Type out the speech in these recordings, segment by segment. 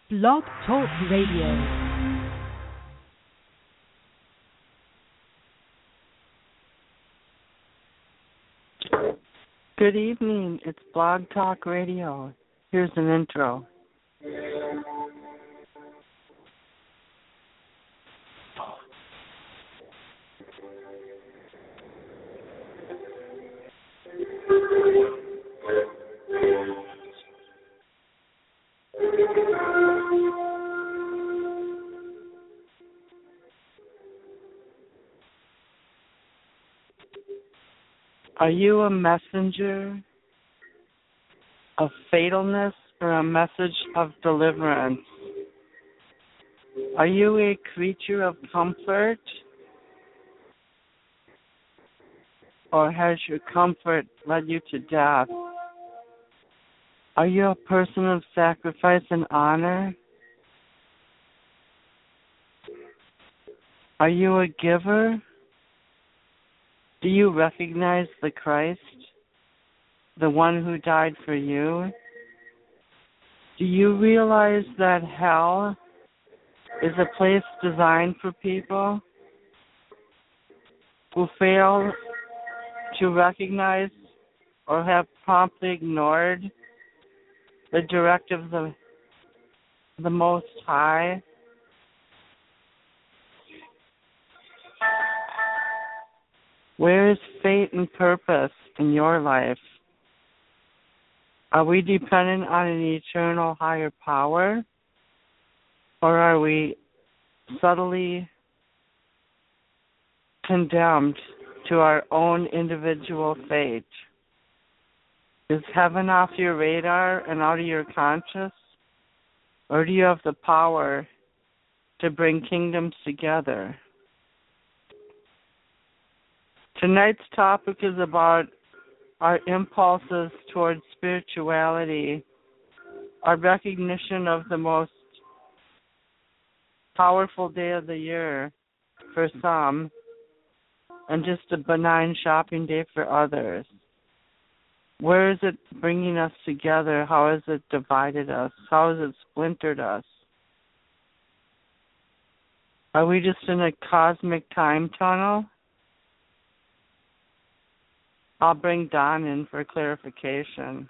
Blog Talk Radio. Good evening. It's Blog Talk Radio. Here's an intro. Are you a messenger of fatalness or a message of deliverance? Are you a creature of comfort, or has your comfort led you to death? Are you a person of sacrifice and honor? Are you a giver? Do you recognize the Christ, the one who died for you? Do you realize that hell is a place designed for people who fail to recognize or have promptly ignored the directives of the Most High? Where is fate and purpose in your life? Are we dependent on an eternal higher power? Or are we subtly condemned to our own individual fate? Is heaven off your radar and out of your conscious? Or do you have the power to bring kingdoms together? Tonight's topic is about our impulses towards spirituality, our recognition of the most powerful day of the year for some, and just a benign shopping day for others. Where is it bringing us together? How has it divided us? How has it splintered us? Are we just in a cosmic time tunnel? I'll bring Don in for clarification.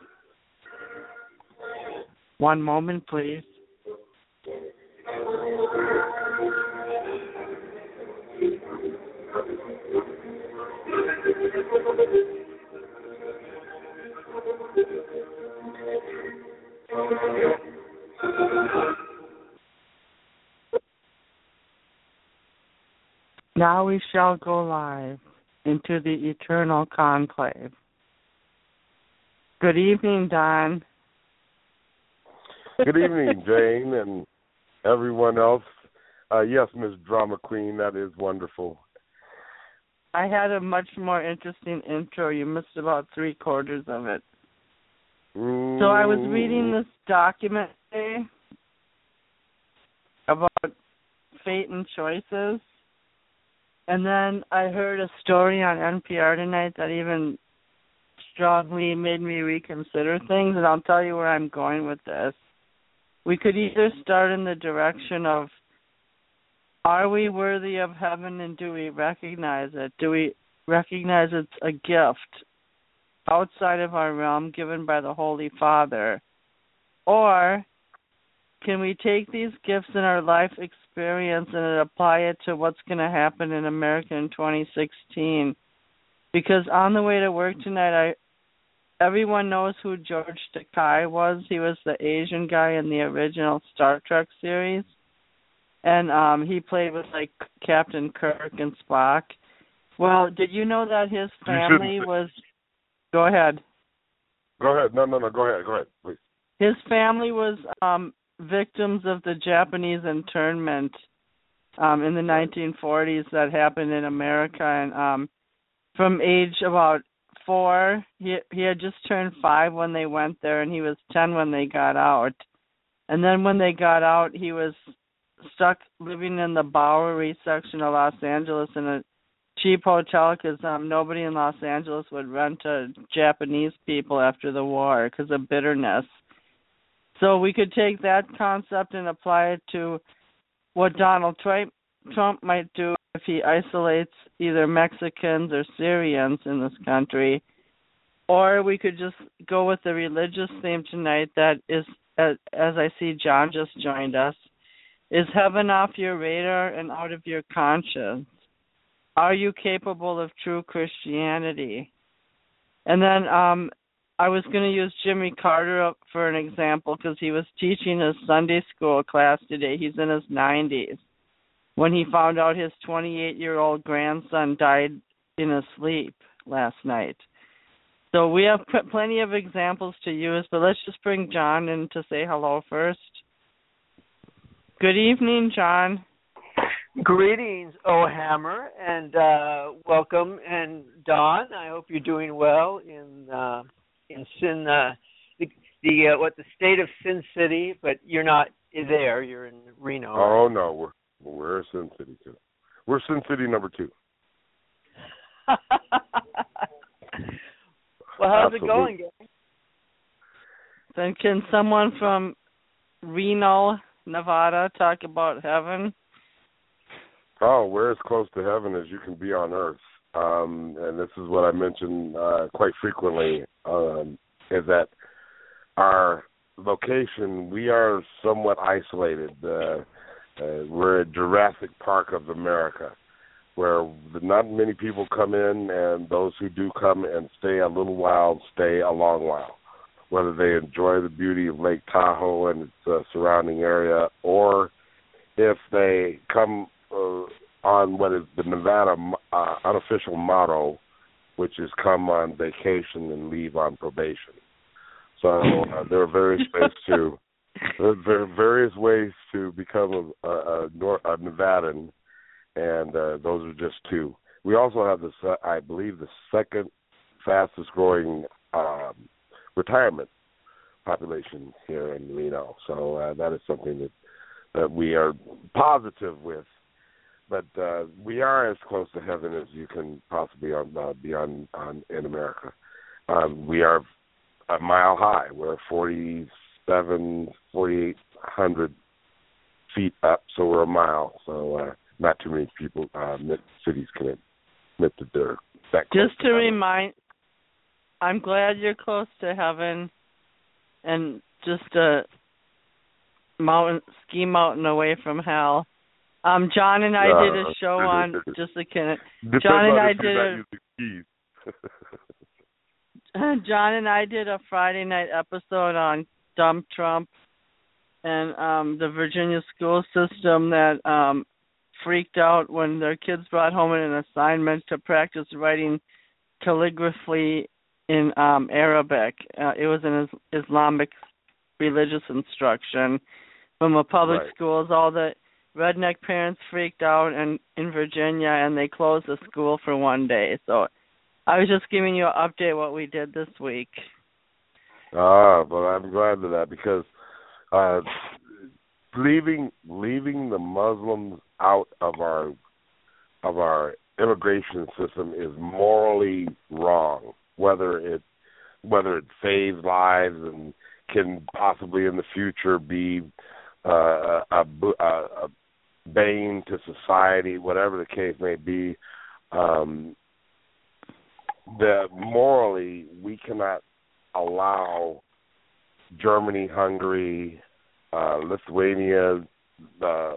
One moment, please. Now we shall go live into the eternal conclave. Good evening, Don. Good evening, Jane, and everyone else. Yes, Miss Drama Queen, that is wonderful. I had a much more interesting intro. You missed about 3/4 of it. So I was reading this document today about fate and choices. And then I heard a story on NPR tonight that even strongly made me reconsider things, and I'll tell you where I'm going with this. We could either start in the direction of, are we worthy of heaven, and do we recognize it? Do we recognize it's a gift outside of our realm given by the Holy Father? Or can we take these gifts in our life experience and apply it to what's going to happen in America in 2016? Because on the way to work tonight, everyone knows who George Takei was. He was the Asian guy in the original Star Trek series. And he played with, like, Captain Kirk and Spock. Well, did you know that his family was... Go ahead. Go ahead. No, go ahead, please. His family was... victims of the Japanese internment in the 1940s that happened in America, and from age about 4, he had just turned 5 when they went there, and he was 10 when they got out. And then when they got out, he was stuck living in the Bowery section of Los Angeles in a cheap hotel because nobody in Los Angeles would rent to Japanese people after the war because of bitterness. So we could take that concept and apply it to what Donald Trump might do if he isolates either Mexicans or Syrians in this country. Or we could just go with the religious theme tonight that is, as I see John just joined us, is heaven off your radar and out of your conscience? Are you capable of true Christianity? And then I was going to use Jimmy Carter for an example because he was teaching his Sunday school class today. He's in his 90s when he found out his 28-year-old grandson died in his sleep last night. So we have plenty of examples to use, but let's just bring John in to say hello first. Good evening, John. Greetings, O Hammer, and welcome. And Don, I hope you're doing well in Sin, the state of Sin City, but you're not there. You're in Reno. Oh no, we're Sin City too. We're Sin City number 2. Well, how's Absolutely. it going, guys? Then can someone from Reno, Nevada, talk about heaven? Oh, we're as close to heaven as you can be on earth. And this is what I mention quite frequently, is that our location, we are somewhat isolated. We're a Jurassic Park of America, where not many people come in, and those who do come and stay a little while stay a long while, whether they enjoy the beauty of Lake Tahoe and its surrounding area, or if they come on what is the Nevada unofficial motto, which is come on vacation and leave on probation. So there are various ways to become a Nevadan, and those are just 2. We also have I believe the second fastest growing retirement population here in Reno. So that is something that we are positive with. But we are as close to heaven as you can possibly be on in America. We are a mile high. We're 4,800 feet up, so we're a mile. So not too many people, cities can admit that they're that close. Just to remind, I'm glad you're close to heaven and just a ski mountain away from hell. John and I did a show on just a minute. John and I did a Friday night episode on Dump Trump and the Virginia school system that freaked out when their kids brought home an assignment to practice writing calligraphy in Arabic. It was an Islamic religious instruction from a public schools. All the redneck parents freaked out in Virginia, and they closed the school for one day. So I was just giving you an update what we did this week. Well, I'm glad of that, because leaving the Muslims out of our immigration system is morally wrong. Whether it saves lives and can possibly in the future be a bane to society, whatever the case may be, morally we cannot allow Germany, Hungary, Lithuania, the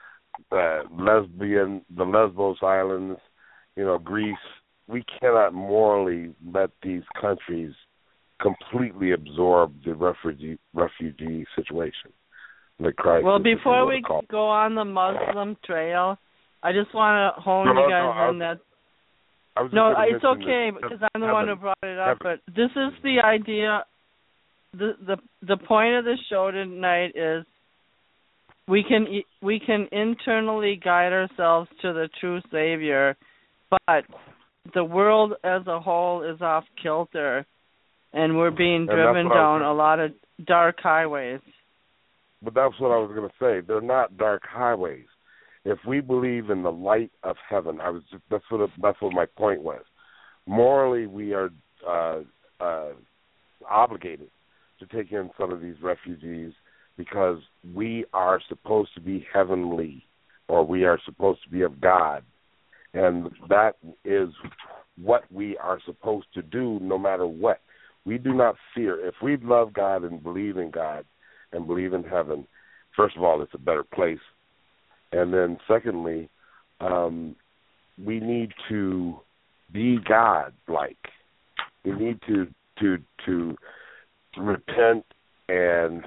Lesbos Islands, Greece. We cannot morally let these countries completely absorb the refugee situation. The crisis. Well, before we go on the Muslim trail, I just want to hone you guys in that. No, it's okay because I'm the one who brought it up. But this is the idea. The point of the show tonight is we can internally guide ourselves to the true Savior, but the world as a whole is off kilter, and we're being driven down a lot of dark highways. But that's what I was going to say. They're not dark highways. If we believe in the light of heaven, that's what my point was. Morally, we are obligated to take in some of these refugees because we are supposed to be heavenly, or we are supposed to be of God. And that is what we are supposed to do no matter what. We do not fear. If we love God and believe in God and believe in heaven, first of all, it's a better place. And then secondly, we need to be God-like. We need to repent, and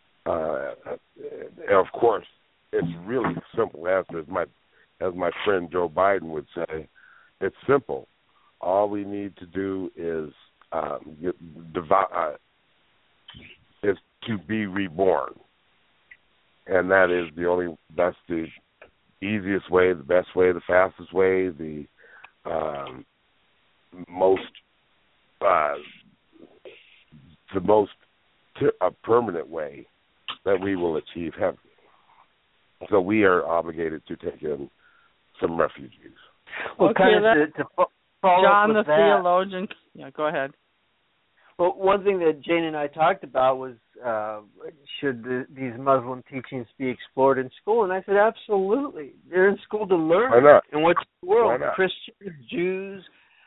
of course, it's really a simple answer. As my friend Joe Biden would say, it's simple. All we need to do is to be reborn, and that's the easiest way, the best way, the fastest way, the most permanent way that we will achieve heaven. So we are obligated to take in some refugees. Well, okay, kind of to follow John up with the that, theologian. Yeah, go ahead. Well, one thing that Jane and I talked about was should these Muslim teachings be explored in school? And I said, absolutely. They're in school to learn. Why not? And what's the world? Why not? Christians, Jews,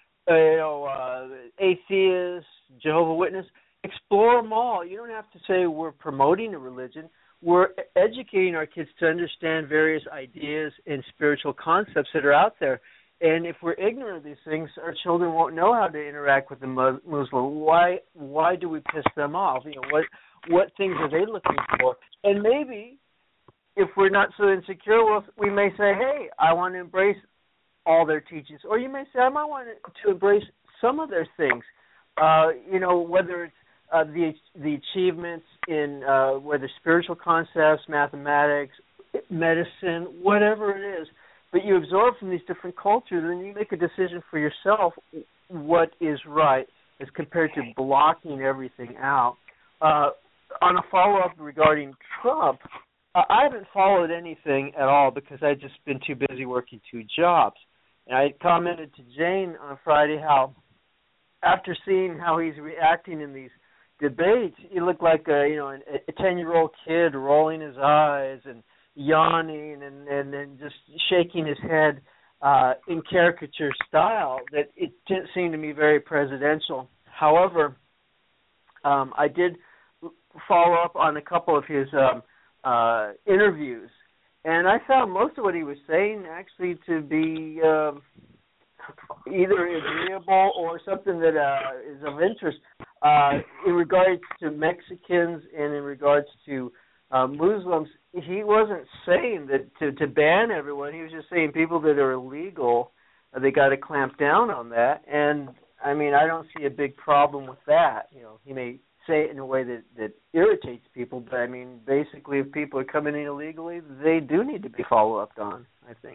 atheists, Jehovah's Witness. Explore them all. You don't have to say we're promoting a religion. We're educating our kids to understand various ideas and spiritual concepts that are out there. And if we're ignorant of these things, our children won't know how to interact with the Muslim. Why do we piss them off? What things are they looking for? And maybe if we're not so insecure, we may say, hey, I want to embrace all their teachings. Or you may say, I might want to embrace some of their things. Whether it's the achievements in whether spiritual concepts, mathematics, medicine, whatever it is. But you absorb from these different cultures, and you make a decision for yourself what is right as compared to blocking everything out. On a follow-up regarding Trump, I haven't followed anything at all because I've just been too busy working 2 jobs. And I commented to Jane on Friday how after seeing how he's reacting in these debates, he looked like a 10-year-old kid rolling his eyes and yawning and just shaking his head in caricature style, that it didn't seem to me very presidential. However, I did follow up on a couple of his interviews, and I found most of what he was saying actually to be either agreeable or something that is of interest in regards to Mexicans and in regards to Muslims. He wasn't saying that to ban everyone. He was just saying people that are illegal, they got to clamp down on that. And I mean, I don't see a big problem with that. He may say it in a way that irritates people, but I mean, basically, if people are coming in illegally, they do need to be followed up on, I think.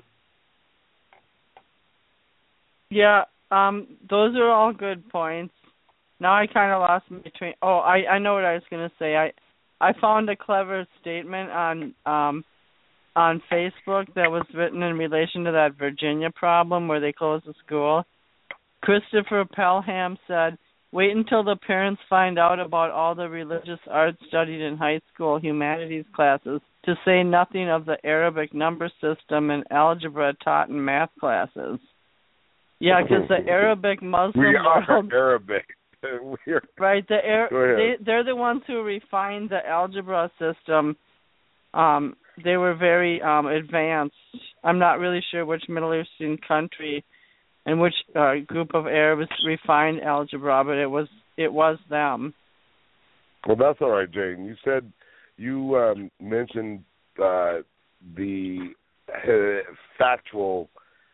Yeah, those are all good points. Now I kind of lost my train. Oh, I know what I was going to say. I found a clever statement on Facebook that was written in relation to that Virginia problem where they closed the school. Christopher Pelham said, "Wait until the parents find out about all the religious arts studied in high school humanities classes, to say nothing of the Arabic number system and algebra taught in math classes." Yeah, because the Arabic Muslim world... Arabic. Right, they're the ones who refined the algebra system. They were very advanced. I'm not really sure which Middle Eastern country and which group of Arabs refined algebra, but it was them. Well, that's all right, Jane. You said you mentioned the factual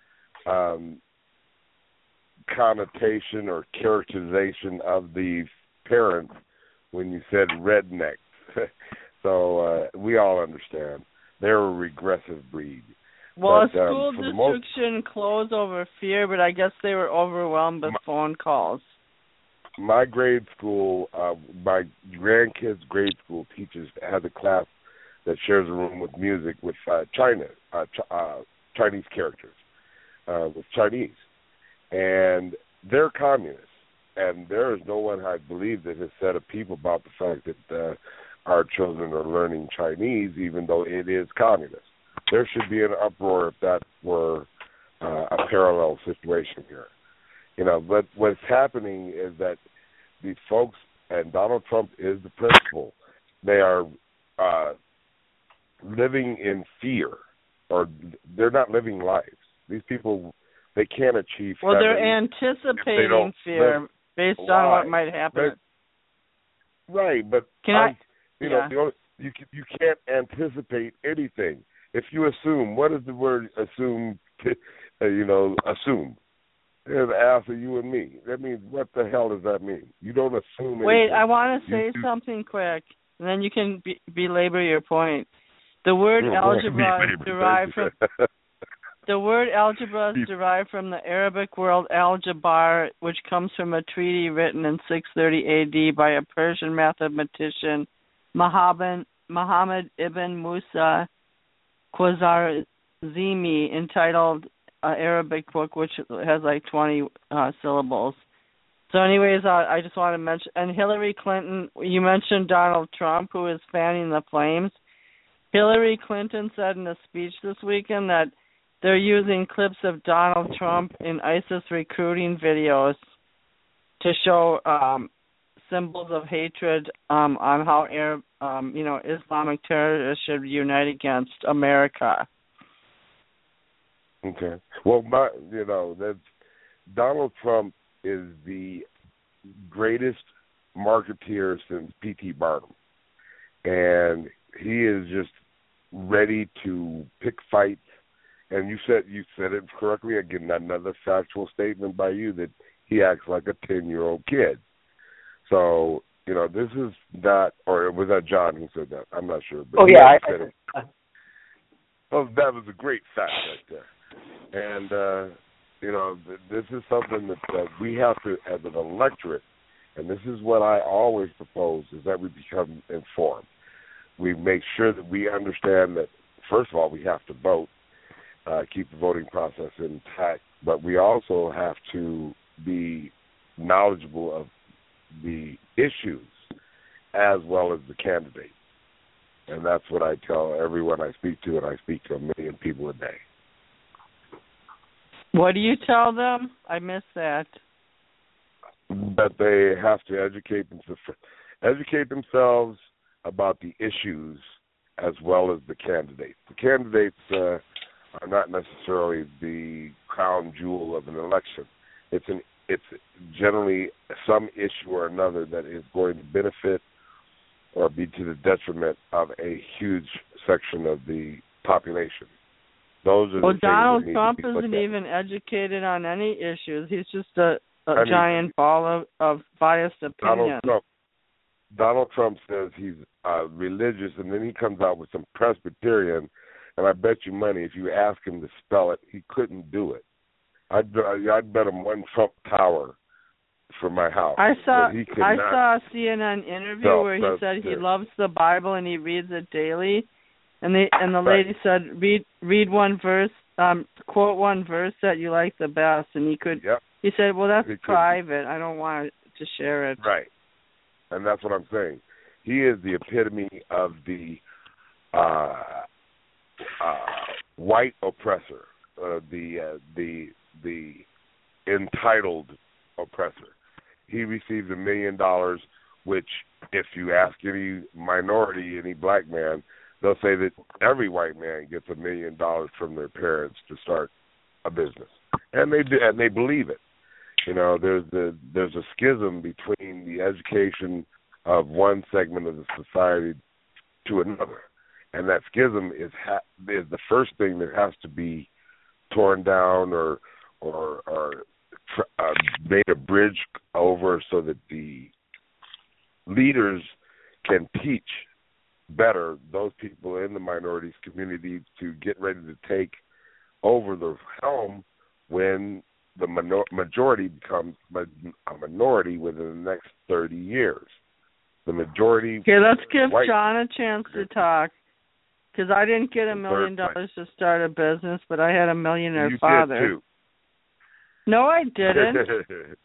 connotation or characterization of the parents when you said rednecks. So we all understand. They're a regressive breed. Well, but, a school district shouldn't close over fear, but I guess they were overwhelmed with phone calls. My grade school, my grandkids' grade school teachers has a class that shares a room with music with Chinese characters, with Chinese. And they're communists. and there is no one, I believe, that has said a peep about the fact that our children are learning Chinese, even though it is communist. There should be an uproar if that were a parallel situation here. But what's happening is that these folks, and Donald Trump is the principal, they are living in fear, or they're not living lives. These people, they can't achieve. Well, they're anticipating fear based on what might happen. Right, but you can't anticipate anything. If you assume, what is the word assume? Assume. There's the ass of you and me. That means, what the hell does that mean? You don't assume anything. Wait, I want to say something quick, and then you can belabor your point. The word algebra is derived from the Arabic word al-Jabr, which comes from a treaty written in 630 AD by a Persian mathematician, Muhammad ibn Musa Khwarizmi, entitled Arabic book, which has like 20 syllables. So anyways, I just want to mention, and Hillary Clinton, you mentioned Donald Trump, who is fanning the flames. Hillary Clinton said in a speech this weekend that they're using clips of Donald Trump in ISIS recruiting videos to show symbols of hatred on how Islamic terrorists should unite against America. Okay. Well, that's Donald Trump is the greatest marketeer since P.T. Barnum, and he is just ready to pick fights. And you said it correctly. Again, another factual statement by you that he acts like a 10-year-old kid. So this is not, or was that John who said that? I'm not sure. But I said it. Oh, that was a great fact right there. And, this is something that we have to, as an electorate, and this is what I always propose, is that we become informed. We make sure that we understand that, first of all, we have to vote, keep the voting process intact, but we also have to be knowledgeable of the issues as well as the candidates. And that's what I tell everyone I speak to, and I speak to 1 million people a day. What do you tell them? I missed that. That they have to educate themselves about the issues as well as the candidates. The candidates are not necessarily the crown jewel of an election. It's generally some issue or another that is going to benefit or be to the detriment of a huge section of the population. Those are the things Donald that Trump need to be isn't even educated on any issues. He's just a giant ball of biased opinion. Donald Trump says he's religious, and then he comes out with some Presbyterian, and I bet you money if you ask him to spell it, he couldn't do it. I'd bet him one Trump Tower for my house. I saw a CNN interview where he said he loves the Bible and he reads it daily. And the lady said, read one verse, quote one verse that you like the best, and he could. Yep. He said, well, that's private. I don't want to share it. Right, and that's what I'm saying. He is the epitome of the white oppressor, the entitled oppressor. He receives $1 million, which, if you ask any minority, any black man, they'll say that every white man gets $1 million from their parents to start a business, and they do, and they believe it. There's a schism between the education of one segment of the society to another, and that schism is the first thing that has to be torn down or made a bridge over, so that the leaders can teach better those people in the minorities community to get ready to take over the helm when the majority becomes a minority within the next 30 years. The majority. Okay, let's give John a chance to talk, because I didn't get $1 million to start a business, but I had a millionaire father. You did too. No, I didn't.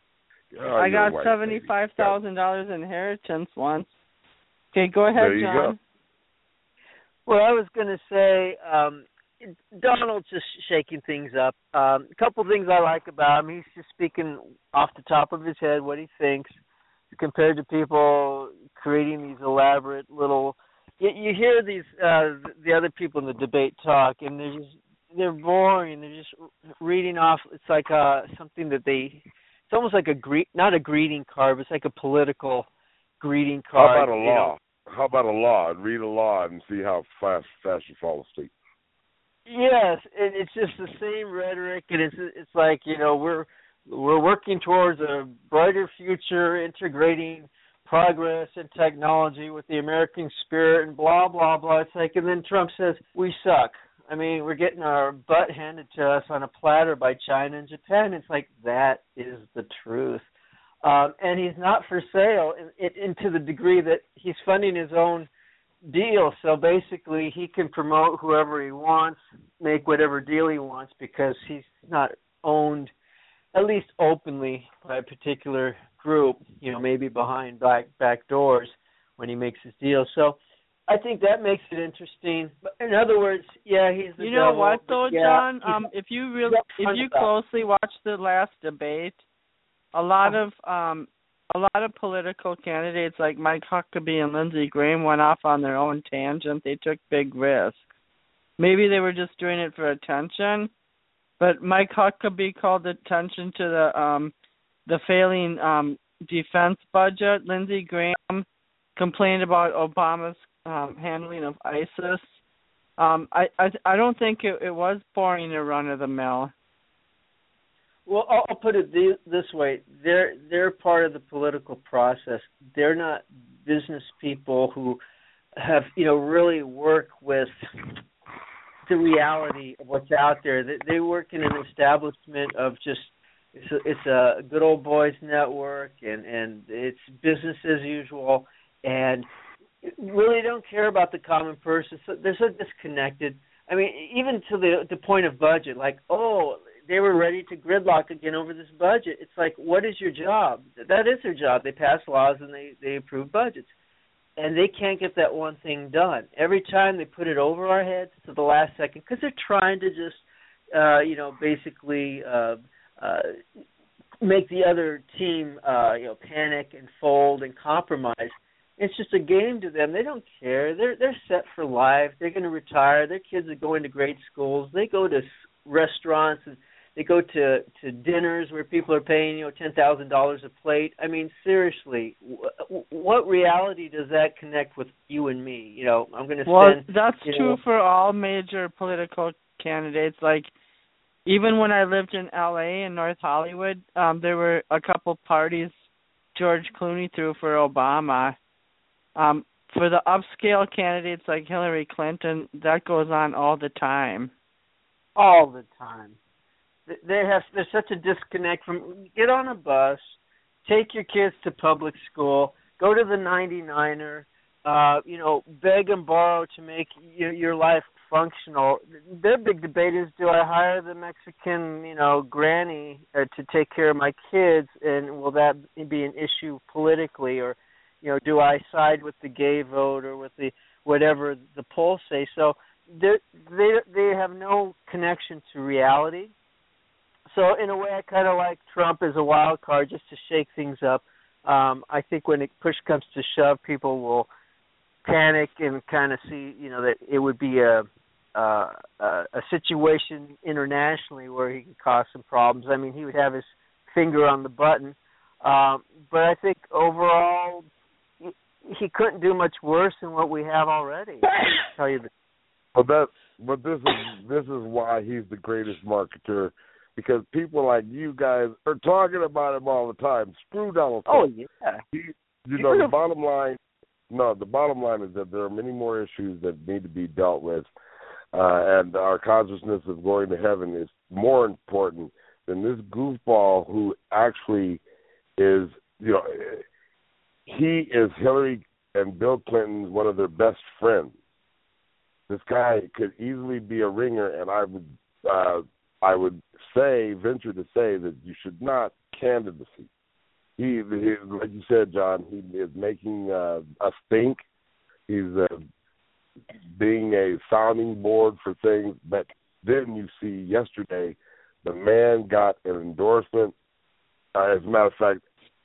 I got $75,000 inheritance once. Okay, go ahead, there you John. Go. Well, I was going to say, Donald's just shaking things up. A couple things I like about him. He's just speaking off the top of his head what he thinks, compared to people creating these elaborate little. You hear these the other people in the debate talk, and they're boring. They're just reading off. It's like something that they. It's almost like not a greeting card, but it's like a political greeting card. How about a law? How about a law? Read a law and see how fast you fall asleep. Yes, it's just the same rhetoric, and it's like, we're working towards a brighter future, integrating progress and technology with the American spirit, and blah blah blah. It's like, and then Trump says we suck. I mean, we're getting our butt handed to us on a platter by China and Japan. It's like, that is the truth. And he's not for sale in to the degree that he's funding his own deal. So basically, he can promote whoever he wants, make whatever deal he wants, because he's not owned, at least openly, by a particular group, maybe behind back doors when he makes his deal. So I think that makes it interesting. But in other words, yeah, he's the devil. You know what, though, yeah, John? If you closely watch the last debate, a lot of political candidates like Mike Huckabee and Lindsey Graham went off on their own tangent. They took big risks. Maybe they were just doing it for attention, but Mike Huckabee called attention to the failing defense budget. Lindsey Graham complained about Obama's handling of ISIS. I don't think it was boring or run of the mill. Well, I'll put it this way: they're part of the political process. They're not business people who have really work with the reality of what's out there. They work in an establishment of just it's a good old boys network, and it's business as usual, and really don't care about the common person. So they're so disconnected. I mean, even to the point of budget, like, they were ready to gridlock again over this budget. It's like, what is your job? That is their job. They pass laws and they approve budgets. And they can't get that one thing done. Every time they put it over our heads to the last second, because they're trying to just, basically make the other team, panic and fold and compromise. It's just a game to them. They don't care. They're set for life. They're going to retire. Their kids are going to great schools. They go to restaurants and they go to dinners where people are paying $10,000 a plate. I mean, seriously, what reality does that connect with you and me? I'm going to spend. Well, that's true for all major political candidates. Like, even when I lived in L.A. in North Hollywood, there were a couple parties George Clooney threw for Obama. For the upscale candidates like Hillary Clinton, that goes on all the time. All the time. There's such a disconnect from get on a bus, take your kids to public school, go to the 99er, beg and borrow to make your life functional. Their big debate is, do I hire the Mexican, granny to take care of my kids, and will that be an issue politically, or do I side with the gay vote or with the whatever the polls say? So they have no connection to reality. So in a way, I kind of like Trump as a wild card just to shake things up. I think when push comes to shove, people will panic and kind of see, that it would be a situation internationally where he could cause some problems. I mean, he would have his finger on the button. But I think overall, he couldn't do much worse than what we have already. To tell you the But this is why he's the greatest marketer, because people like you guys are talking about him all the time. Screw Donald Trump. Oh yeah. The bottom line is that there are many more issues that need to be dealt with, and our consciousness of going to heaven is more important than this goofball who actually is, he is Hillary and Bill Clinton, one of their best friends. This guy could easily be a ringer, and I would venture to say that you should not candidacy. he like you said, John, he is making us think. He's being a sounding board for things. But then you see yesterday, the man got an endorsement. As a matter of fact,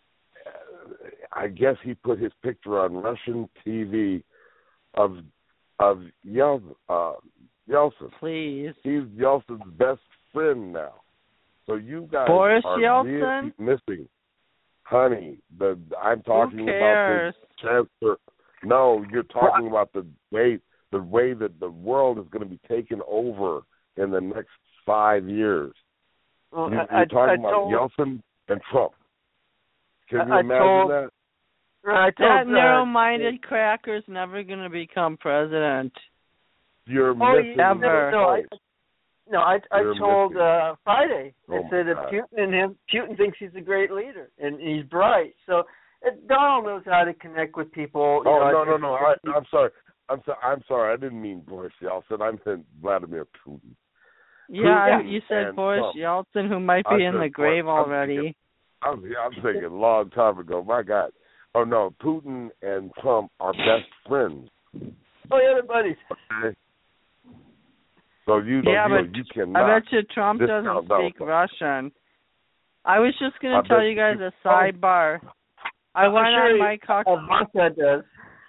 I guess he put his picture on Russian TV of Yeltsin. Please. He's Yeltsin's best friend now. So you guys Boris are Yeltsin? really missing. Honey, I'm talking about the transfer. No, you're talking about the way that the world is going to be taken over in the next 5 years. Well, you're talking about Yeltsin and Trump. Can you imagine that? That narrow-minded cracker's never going to become president. You're missing ever. I told Friday. I said that Putin thinks he's a great leader and he's bright. So Donald knows how to connect with people. No. I'm sorry. I'm sorry. I didn't mean Boris Yeltsin. I meant Vladimir Putin. Yeah, you said Boris Yeltsin, who might be in the grave already. I'm thinking a long time ago. My God. Oh no, Putin and Trump are best friends. Oh yeah, they're buddies. Okay. So you cannot. I bet you Trump doesn't speak Russian. I was just going to tell you guys a sidebar. I went on Mike Huckabee. Ivanka does.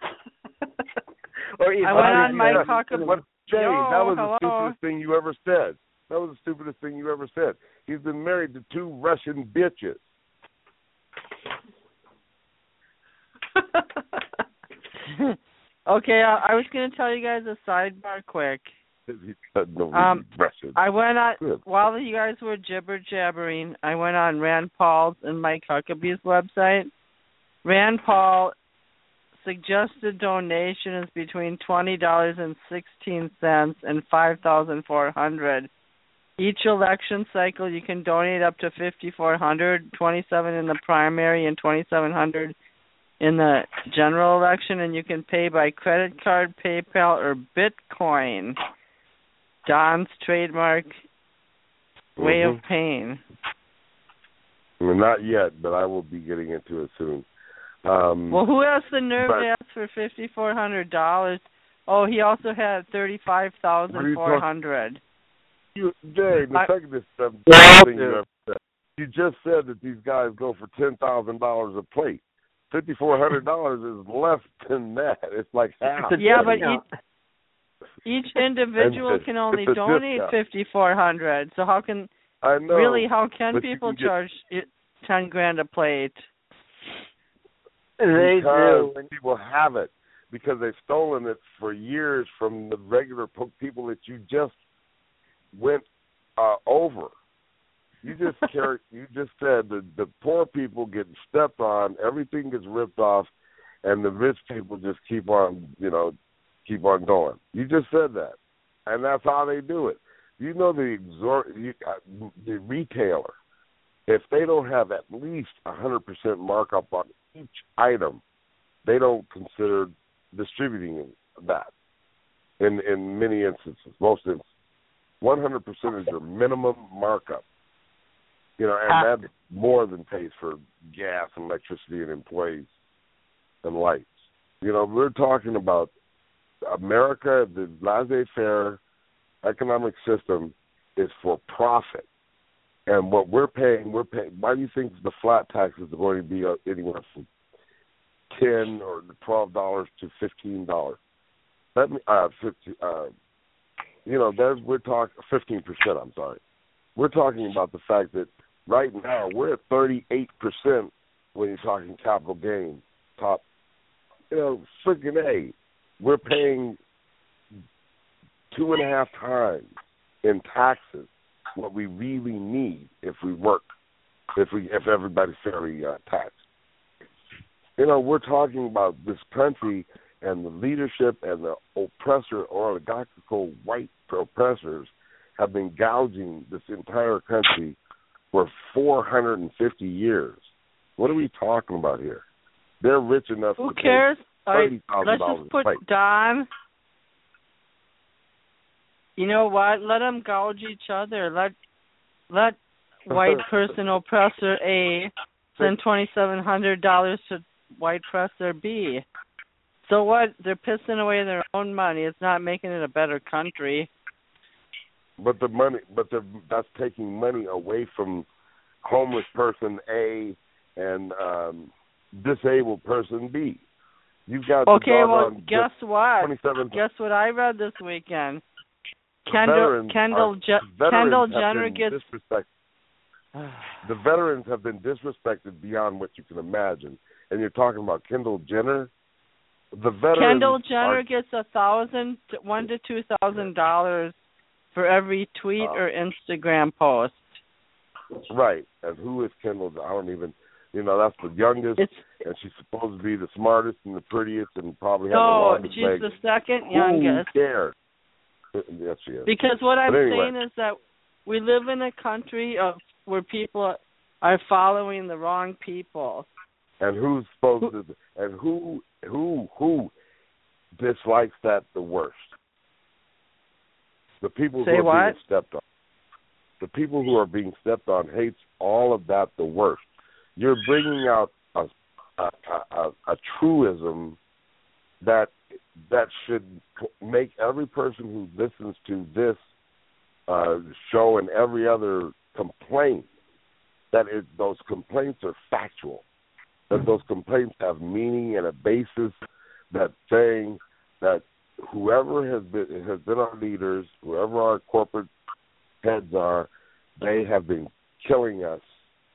I went on Mike Huckabee. Jay, that was the stupidest thing you ever said. That was the stupidest thing you ever said. He's been married to 2 Russian bitches. Okay, I was going to tell you guys a sidebar quick. I went on, while you guys were jibber-jabbering, I went on Rand Paul's and Mike Huckabee's website. Rand Paul suggested donations between $20.16 and $5,400. Each election cycle, you can donate up to $5,400, $2,700 in the primary and $2,700 in the general election, and you can pay by credit card, PayPal, or Bitcoin. Don's trademark way of paying. Well, not yet, but I will be getting into it soon. Well, who has the nerve to ask for $5,400? Oh, he also had $35,400. Jay, the second thing you ever said. You just said that these guys go for $10,000 a plate. $5,400 is less than that. It's like half. Yeah, but each individual can only donate $5,400. So how can people charge $10,000 a plate? They do. People have it because they've stolen it for years from the regular people that you just went over. You just you just said that the poor people get stepped on, everything gets ripped off, and the rich people just keep on going. You just said that, and that's how they do it. You know the retailer, if they don't have at least 100% markup on each item, they don't consider distributing that. In many instances, most instances, 100% is your minimum markup. And that more than pays for gas and electricity and employees and lights. We're talking about America. The laissez-faire economic system is for profit. And what we're paying. Why do you think the flat taxes are going to be anywhere from $10 or $12 to $15? We're talking 15%. I'm sorry. We're talking about the fact that right now we're at 38% when you're talking capital gains. Top, freaking A. We're paying 2.5 times in taxes what we really need if we work, if everybody's fairly taxed. We're talking about this country and the leadership and the oppressor or oligarchical white oppressors have been gouging this entire country for 450 years. What are we talking about here? They're rich enough Who to cares? pay $30,000 let's just put plate. Don. You know what? Let them gouge each other. Let white person oppressor A send $2,700 to white press their bee. So what? They're pissing away their own money. It's not making it a better country. But that's taking money away from homeless person A and disabled person B. You've got guess what? Guess what I read this weekend? Kendall Jenner gets the veterans have been disrespected beyond what you can imagine. And you're talking about Kendall Jenner. The veterans. Kendall Jenner gets $1,000 to $2,000 for every tweet or Instagram post. Right. And who is Kendall? I don't even. That's the youngest, and she's supposed to be the smartest and the prettiest, and probably have the longest legs. No, she's the second youngest. Who cares? Yes, she is. Because what I'm saying is that we live in a country where people are following the wrong people. And who's supposed to? And who dislikes that the worst? The people who are being stepped on. The people who are being stepped on hates all of that the worst. You're bringing out a truism that should make every person who listens to this show and every other complaint those complaints are factual, that those complaints have meaning and a basis, that saying that whoever has been our leaders, whoever our corporate heads are, they have been killing us.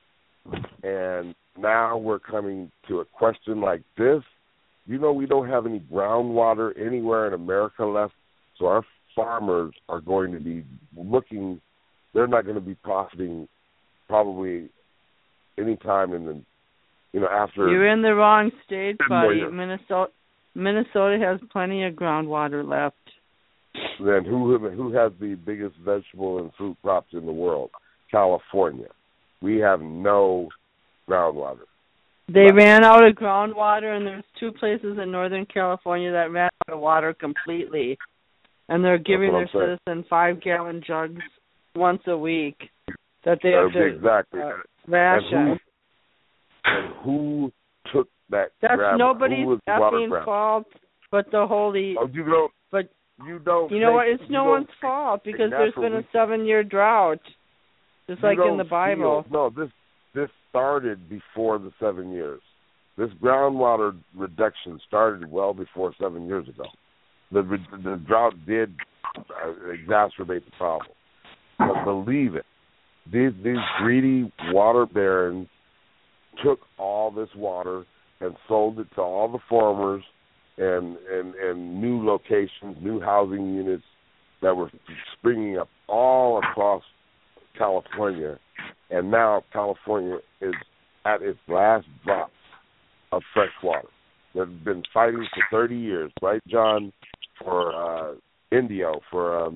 And now we're coming to a question like this. We don't have any groundwater anywhere in America left, so our farmers are going to be looking. They're not going to be profiting probably any time in the after. You're in the wrong state, buddy. Minnesota has plenty of groundwater left. Then who has the biggest vegetable and fruit crops in the world? California. We have no groundwater. They ran out of groundwater, and there's 2 places in Northern California that ran out of water completely. And they're giving their citizens 5-gallon jugs once a week that they have to ration. And who took that? That's nobody's effing fault, but the holy. Oh, you don't. But you don't. You know what? It's no one's fault because there's been a 7-year drought, just like in the Bible. No, this started before the 7 years. This groundwater reduction started well before 7 years ago. The drought did exacerbate the problem. But believe it, these greedy water barons took all this water and sold it to all the farmers and new locations, new housing units that were springing up all across California. And now California is at its last drop of fresh water. They've been fighting for 30 years, right, John, for Indio, for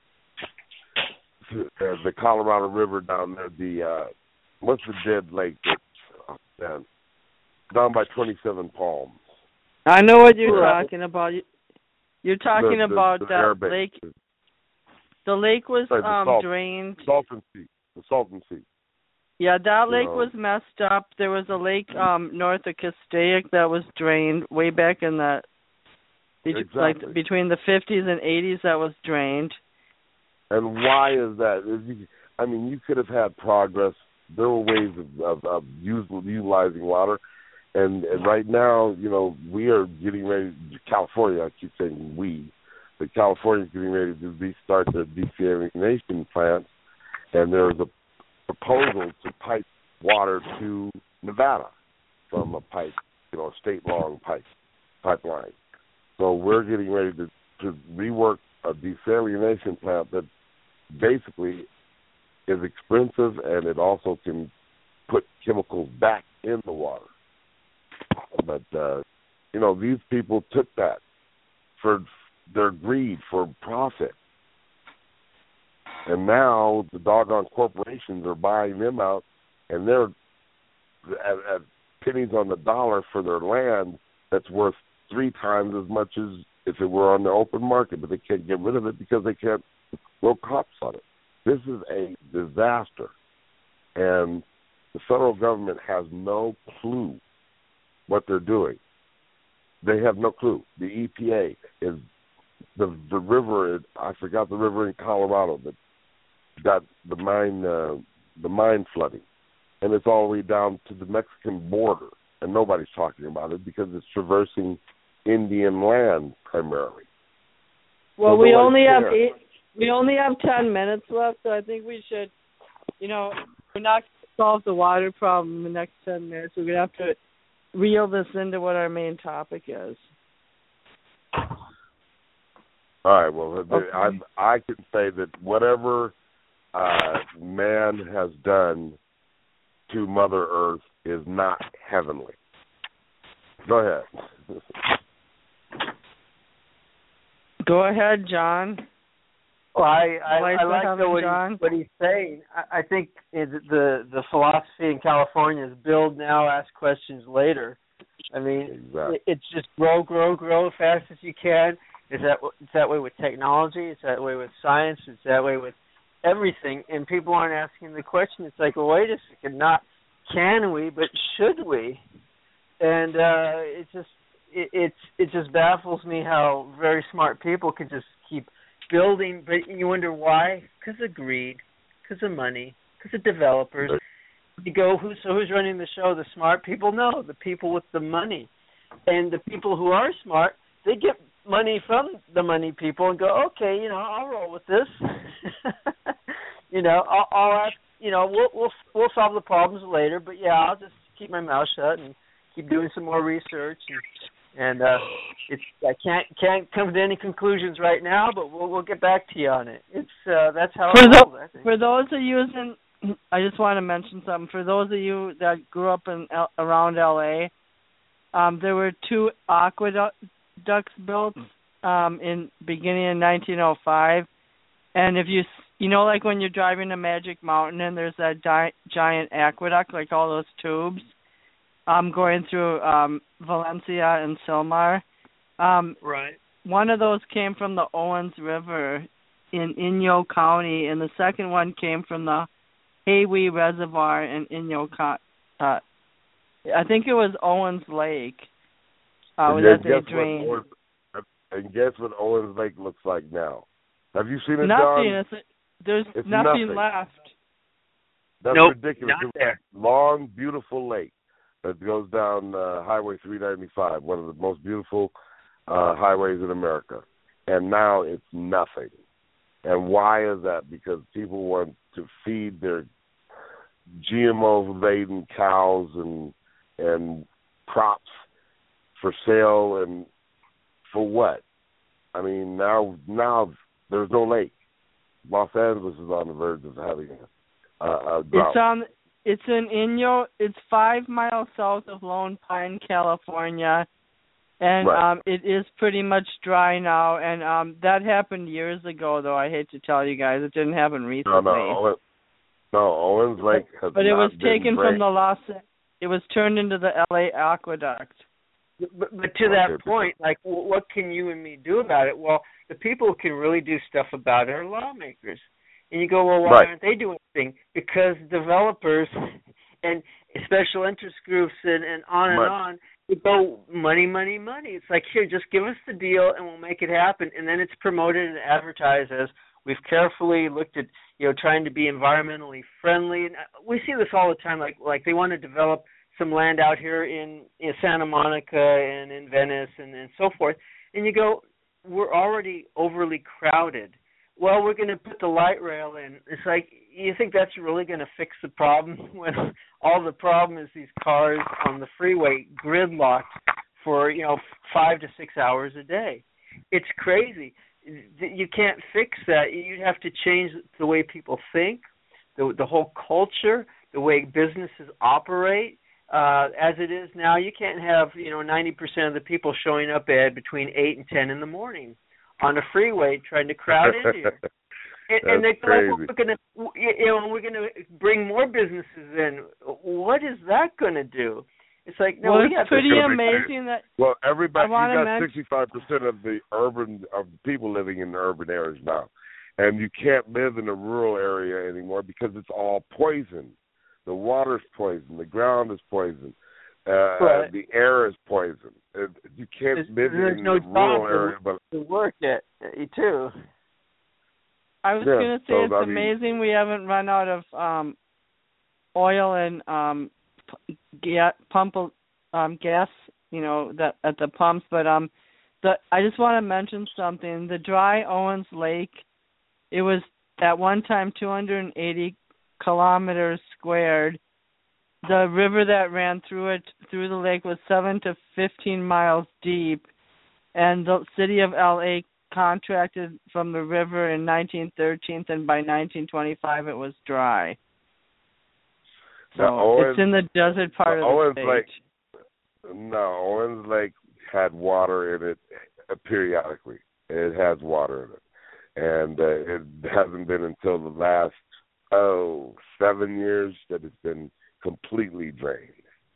the Colorado River down there, what's the dead lake that's down by 27 Palms? I know what you're talking about. You're talking about that lake. The lake was drained. The Salton Sea. Yeah, that lake was messed up. There was a lake north of Castaic that was drained way back in the like between the 50s and 80s. That was drained. And why is that? I mean, you could have had progress. There were ways of utilizing water, and right now, we are getting ready. California, I keep saying we, but California is getting ready to restart their desalination plants, and there's a proposal to pipe water to Nevada from a pipe, a state-long pipeline. So we're getting ready to rework a desalination plant that basically is expensive, and it also can put chemicals back in the water. But, these people took that for their greed, for profit. And now the doggone corporations are buying them out, and they're at pennies on the dollar for their land that's worth 3 times as much as if it were on the open market, but they can't get rid of it because they can't grow crops on it. This is a disaster. And The federal government has no clue what they're doing. They have no clue. The EPA is the river. I forgot the river in Colorado that got the mine flooding, and it's all the way down to the Mexican border, and nobody's talking about it because it's traversing Indian land primarily. Well, So we nobody's only have 10 minutes left, so I think we should, we're not going to solve the water problem in the next 10 minutes. We're going to have to reel this into what our main topic is. All right. Well, Okay. I can say that whatever man has done to Mother Earth is not heavenly. Go ahead. Go ahead, John. Well, I like John. what he's saying. I think the philosophy in California is build now, ask questions later. I mean, exactly. It's just grow as fast as you can. It's that way with technology. It's that way with science. It's that way with everything. And people aren't asking the question. It's like, well, wait a second, not can we, but should we? And it just baffles me how very smart people can just keep building, but you wonder why? Because of greed, because of money, because of developers. You go, who's running the show? The smart people? No, the people with the money. And the people who are smart, they get money from the money people and go, okay, I'll roll with this. I'll ask, we'll solve the problems later, but yeah, I'll just keep my mouth shut and keep doing some more research and I can't come to any conclusions right now, but we'll get back to you on it. It's that's how it goes, I think. For those of you, I just want to mention something. For those of you that grew up around LA, there were 2 aqueducts built in beginning in 1905, and if you like when you're driving to Magic Mountain and there's that giant aqueduct, like all those tubes. Going through Valencia and Silmar. Right. One of those came from the Owens River in Inyo County, and the second one came from the Haywee Reservoir in Inyo County. I think it was Owens Lake. And guess what Owens Lake looks like now? Have you seen it, Nothing. John? There's it's nothing left. That's nope, ridiculous. Not there. Long, beautiful lake that goes down Highway 395, one of the most beautiful highways in America. And now it's nothing. And why is that? Because people want to feed their GMO-laden cows and crops for sale, and for what? I mean, now there's no lake. Los Angeles is on the verge of having a drought. It's in Inyo. It's 5 miles south of Lone Pine, California, and right. It is pretty much dry now. And that happened years ago, though. I hate to tell you guys, it didn't happen recently. No, Owens Lake has but it was not been taken great. from it was turned into the LA Aqueduct. But to that point, like, what can you and me do about it? Well, the people who can really do stuff about it are lawmakers. And you go, well, why aren't they doing anything? Because developers and special interest groups and on and on, they go money. It's like, here, just give us the deal and we'll make it happen. And then it's promoted and advertised as we've carefully looked at, trying to be environmentally friendly. And we see this all the time. Like they want to develop some land out here in Santa Monica and in Venice and so forth. And you go, we're already overly crowded. Well, we're going to put the light rail in. It's like, you think that's really going to fix the problem when all the problem is these cars on the freeway gridlocked for, 5 to 6 hours a day. It's crazy. You can't fix that. You'd have to change the way people think, the whole culture, the way businesses operate. As it is now, you can't have, 90% of the people showing up at between 8 and 10 in the morning on a freeway trying to crowd in here. And they're like, we're going to bring more businesses in. What is that going to do? It's like, no, it's pretty amazing that. Well, everybody, you got 65% of people living in the urban areas now, and you can't live in a rural area anymore because it's all poison. The water's poison. The ground is poison. Right. The air is poison. You can't live in no the rural area, but to work it too. I was going to say it's amazing we haven't run out of oil and gas, that at the pumps. But I just want to mention something. The dry Owens Lake, it was at one time 280 kilometers squared. The river that ran through the lake, was 7 to 15 miles deep, and the city of L.A. contracted from the river in 1913, and by 1925 it was dry. So it's in the desert part of the state. Owens Lake had water in it periodically. It has water in it. And it hasn't been until the last, 7 years that it's been completely drained.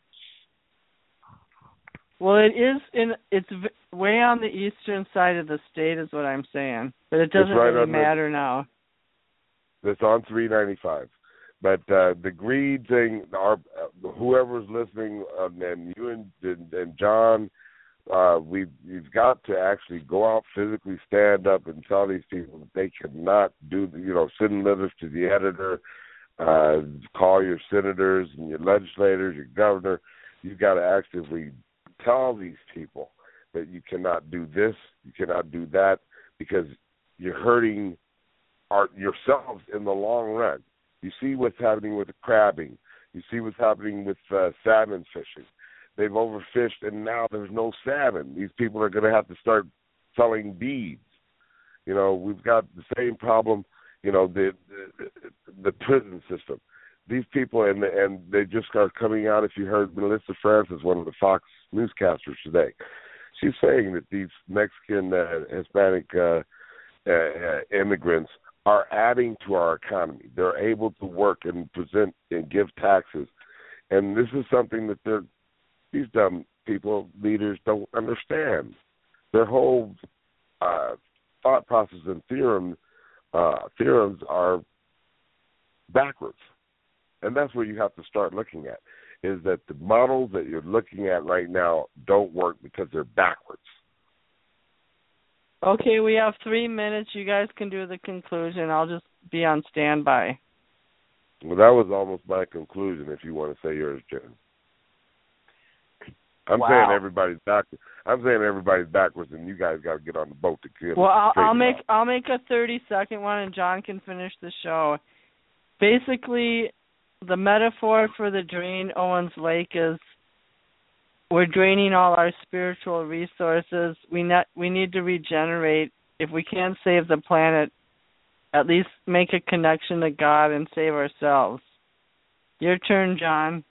Well, it's way on the eastern side of the state is what I'm saying. But it doesn't really matter now. It's on 395. But the greed thing, whoever's listening, and you and John, we've got to actually go out, physically stand up and tell these people that they cannot do, send letters to the editor, call your senators and your legislators, your governor. You've got to actively tell these people that you cannot do this, you cannot do that, because you're hurting yourselves in the long run. You see what's happening with the crabbing. You see what's happening with salmon fishing. They've overfished, and now there's no salmon. These people are going to have to start selling beads. We've got the same problem, the prison system. These people, and they just are coming out. If you heard Melissa Francis, one of the Fox newscasters today, she's saying that these Mexican, Hispanic immigrants are adding to our economy. They're able to work and present and give taxes. And this is something that these dumb people, leaders, don't understand. Their whole thought process and theorems are backwards. And that's where you have to start looking at, is that the models that you're looking at right now don't work because they're backwards. Okay, we have 3 minutes. You guys can do the conclusion. I'll just be on standby. Well, that was almost my conclusion, if you want to say yours, Jen. I'm saying everybody's backwards. I'm saying everybody's backwards, and you guys got to get on the boat to kill. Well, I'll make a 30-second one, and John can finish the show. Basically, the metaphor for the drain Owens Lake is we're draining all our spiritual resources. We need to regenerate. If we can't save the planet, at least make a connection to God and save ourselves. Your turn, John.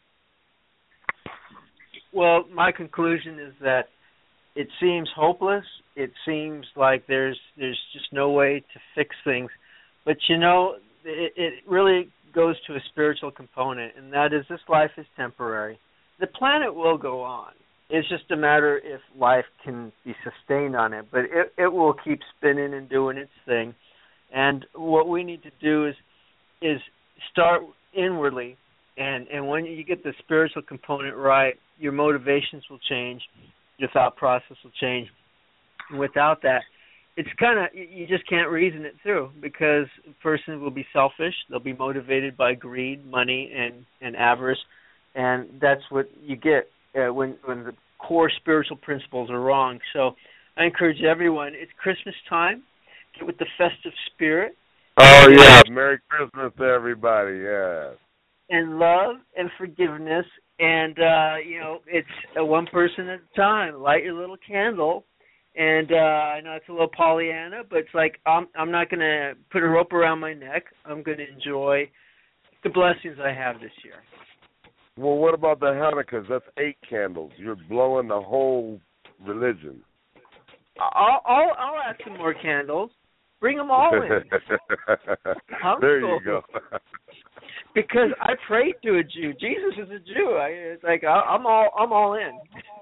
Well, my conclusion is that it seems hopeless. It seems like there's just no way to fix things. But, it really goes to a spiritual component, and that is this life is temporary. The planet will go on. It's just a matter if life can be sustained on it. But it will keep spinning and doing its thing. And what we need to do is start inwardly. And when you get the spiritual component right, your motivations will change, your thought process will change. And without that, it's you just can't reason it through, because a person will be selfish. They'll be motivated by greed, money, and avarice. And that's what you get when the core spiritual principles are wrong. So I encourage everyone, it's Christmas time. Get with the festive spirit. Oh, yeah. Merry Christmas to everybody, yeah. And love and forgiveness. And, it's one person at a time. Light your little candle. And I know it's a little Pollyanna, but it's like I'm not going to put a rope around my neck. I'm going to enjoy the blessings I have this year. Well, what about the Hanukkahs? That's 8 candles. You're blowing the whole religion. I'll add some more candles. Bring them all in. There you go. Because I prayed to a Jew. Jesus is a Jew. It's like I'm all in.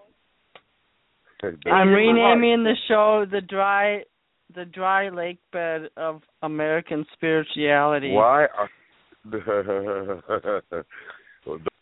I'm renaming the show the dry lake bed of American spirituality. Why? So